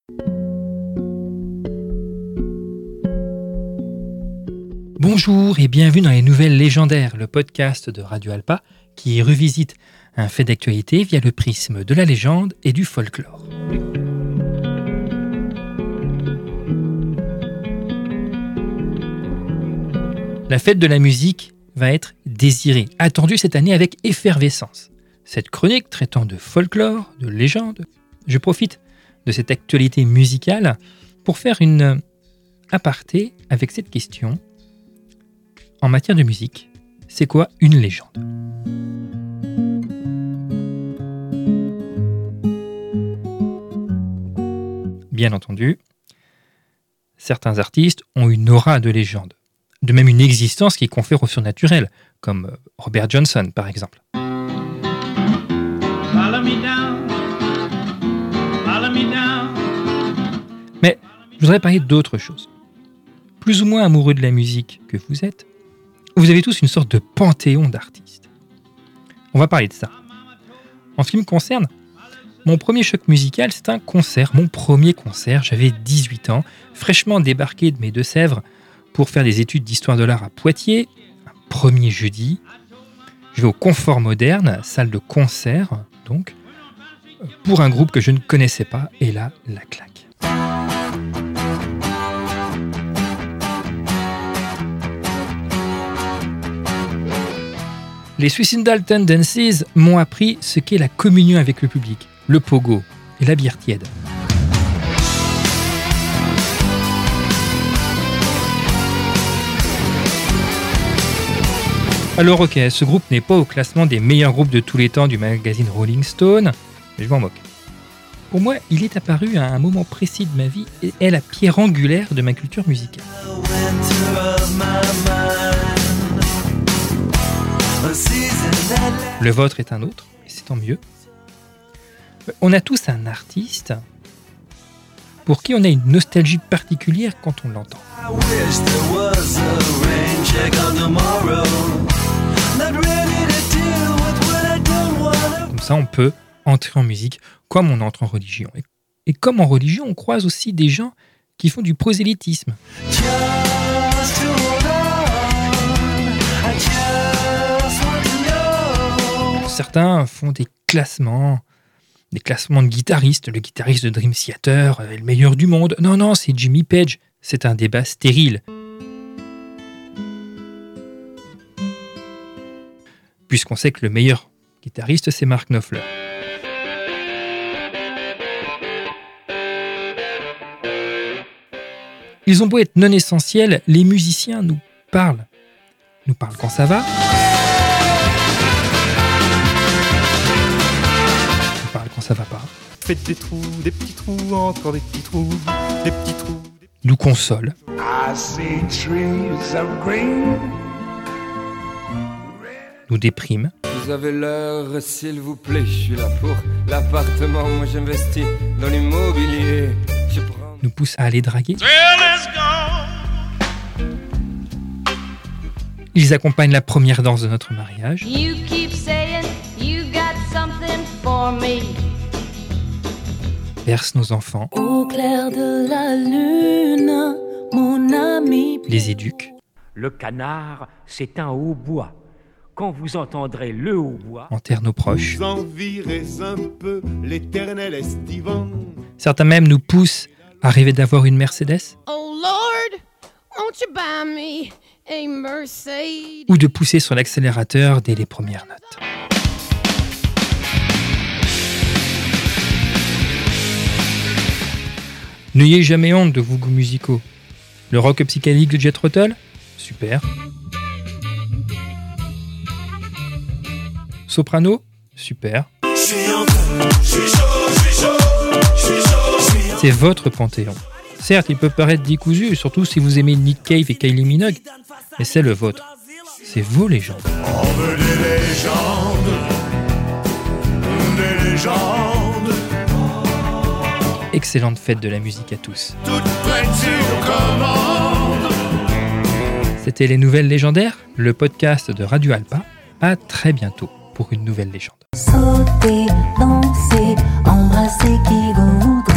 Bonjour et bienvenue dans les Nouvelles Légendaires, le podcast de Radio Alpa qui revisite un fait d'actualité via le prisme de la légende et du folklore. La fête de la musique va être désirée, attendue cette année avec effervescence. Cette chronique traitant de folklore, de légende, je profite de cette actualité musicale pour faire une aparté avec cette question. En matière de musique, c'est quoi une légende ? Bien entendu, certains artistes ont une aura de légende, de même une existence qui confère au surnaturel, comme Robert Johnson par exemple. Mais je voudrais parler d'autre chose. Plus ou moins amoureux de la musique que vous êtes, vous avez tous une sorte de panthéon d'artistes. On va parler de ça. En ce qui me concerne, mon premier choc musical, c'est un concert, mon premier concert. J'avais 18 ans, fraîchement débarqué de mes Deux-Sèvres pour faire des études d'histoire de l'art à Poitiers, un premier jeudi. Je vais au Confort Moderne, salle de concert, donc, pour un groupe que je ne connaissais pas, et là, la claque. Les Suicidal Tendencies m'ont appris ce qu'est la communion avec le public, le pogo et la bière tiède. Alors ok, ce groupe n'est pas au classement des meilleurs groupes de tous les temps du magazine Rolling Stone, mais je m'en moque. Pour moi, il est apparu à un moment précis de ma vie et est la pierre angulaire de ma culture musicale. Le vôtre est un autre, et c'est tant mieux. On a tous un artiste pour qui on a une nostalgie particulière quand on l'entend. Comme ça, on peut entrer en musique comme on entre en religion. Et comme en religion, on croise aussi des gens qui font du prosélytisme. Certains font des classements de guitaristes. Le guitariste de Dream Theater est le meilleur du monde. Non, c'est Jimmy Page. C'est un débat stérile. Puisqu'on sait que le meilleur guitariste, c'est Mark Knopfler. Ils ont beau être non essentiels, les musiciens nous parlent. Nous parlent quand ça va. Quand ça va pas. Faites des trous, des petits trous, encore des petits trous, des petits trous. Nous console. Nous déprime. Vous avez l'heure, s'il vous plaît, je suis là pour l'appartement, moi j'investis dans l'immobilier. Nous pousse à aller draguer. Ils accompagnent la première danse de notre mariage. Berce nos enfants. Au clair de la lune, mon ami. Les éduquent. Le canard, c'est un hautbois. Quand vous entendrez le hautbois, enterrent nos proches. Vous en virez un peu l'éternel estivant. Certains même nous poussent à rêver d'avoir une Mercedes. Oh Lord, won't you buy me a Mercedes? Ou de pousser sur l'accélérateur dès les premières notes. N'ayez jamais honte de vos goûts musicaux. Le rock psychédélique de Jethro Tull ? Super. Soprano ? Super. C'est votre panthéon. Certes, il peut paraître décousu, surtout si vous aimez Nick Cave et Kylie Minogue, mais c'est le vôtre. C'est vos légendes. On veut des légendes. Excellente fête de la musique à tous. Toute prête sur commande. C'était Les Nouvelles Légendaires, le podcast de Radio Alpa. À très bientôt pour une nouvelle légende. Sauter, danser, embrasser qui vous voudra.